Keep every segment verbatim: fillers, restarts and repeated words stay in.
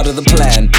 part of the plan.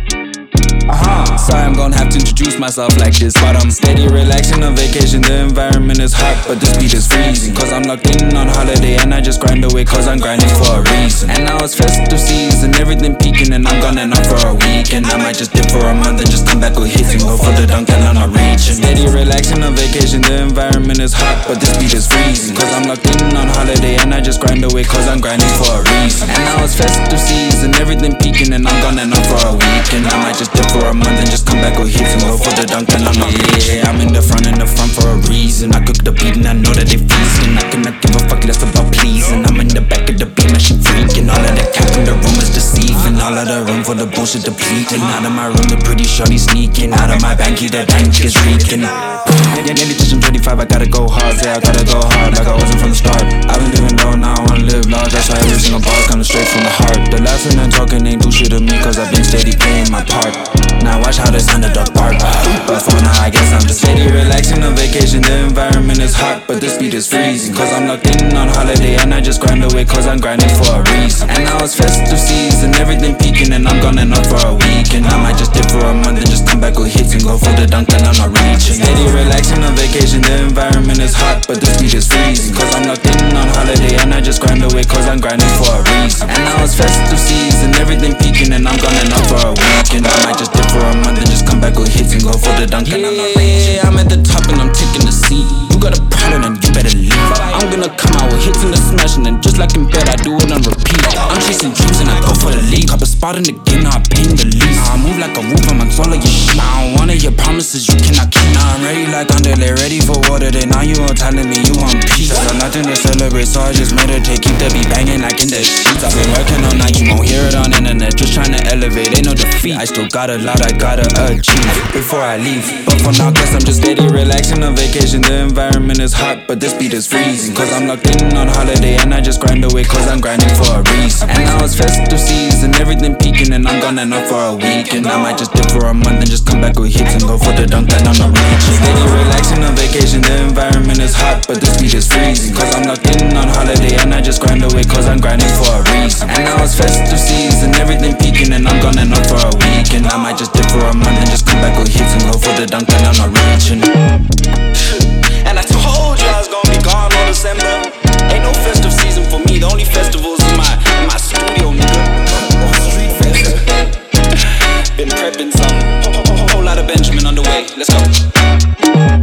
Uh-huh. Sorry, I'm gonna have to introduce myself like this, but I'm steady relaxing on vacation. The environment is hot, but the speed is freezing. Cause I'm locked in on holiday and I just grind away cause I'm grinding for a reason. And now it's festive season, everything peaking and I'm gone and out for a weekend. I might just dip for a month and just come back with hits and go for the dunk and I'm not reaching. Steady relaxing on vacation, the environment is hot, but the speed is freezing. Cause I'm locked in on holiday and I just grind away cause I'm grinding for a reason. And now it's festive season, everything peaking and I'm gone and out for a weekend. I might just dip for a month and just come back with hits and go for the dunk and I'm not reaching. Yeah, I'm in the front in the front for a reason. I cook the beat and I know that they feasting. I cannot give a fuck less about pleasing. I'm in the back of the beat and she freaking. All of the cap in the room is deceiving. All of the room for the bullshit depleting. Out of my room the pretty shorty sneaking. Out of my banky the bank is reeking. Yeah, nearly touching twenty-five, I gotta go hard. Yeah, I gotta go hard like I wasn't from the start. I've been living low, now I wanna live large. That's why every single bar coming straight from the heart. The laughing and talking ain't do shit to me cause I've been steady playing my part. Now watch how this underdog bark. But for now I guess I'm just steady relaxing on vacation. The environment is hot but the speed is freezing. Cause I'm locked in on holiday and I just grind away cause I'm grinding for a reason. And now it's festive season, everything peaking and I'm gone and out for a weekend. I might just dip for a month and just come back with hits and go for the dunk and I'm not reaching. Steady relaxing on vacation, the environment is hot but the speed is freezing. Cause I'm locked in on holiday and I just grind away cause I'm grinding for a reason. And now it's festive season, everything peaking and I'm gone and out for a weekend. I might just dip for a month and just come back with hits and go for the dunk and I'm not reaching. Yeah, I'm at the top and I'm taking the seat. You got a problem and you better leave. I'm gonna come out with hits and the smashing and just like in bed I do it on repeat. I'm chasing dreams and I go for the league. Cop a spot in the game, now I'm paying the lease. Now I move like a wolf, I'm on all of your shit. I don't want your promises you cannot keep. Now I'm ready like Underlay, ready for water day. Now you all telling me you want peace. There's nothing to celebrate, so I just meditate. Keep the beat banging like in the sheets. I've been working all night, you won't hear it on internet. Just trying to elevate, ain't no defeat. I still got a lot I gotta achieve before I leave. But for now, guess I'm just steady relaxing on vacation. The environment is hot, but the speed is freezing. Cause I'm locked in on holiday and I just grind away cause I'm grinding for a reason. And now it's festive season, everything peaking and I'm gone and out for a weekend. I might just dip for a month and just come back with hits and go for the dunk and I'm not reaching. Steady relaxing on vacation, the environment is hot, but the speed is freezing. Cause I'm locked in on holiday and I just grind away cause I'm grinding for a reason. And now it's festive season, everything peaking and I'm gone and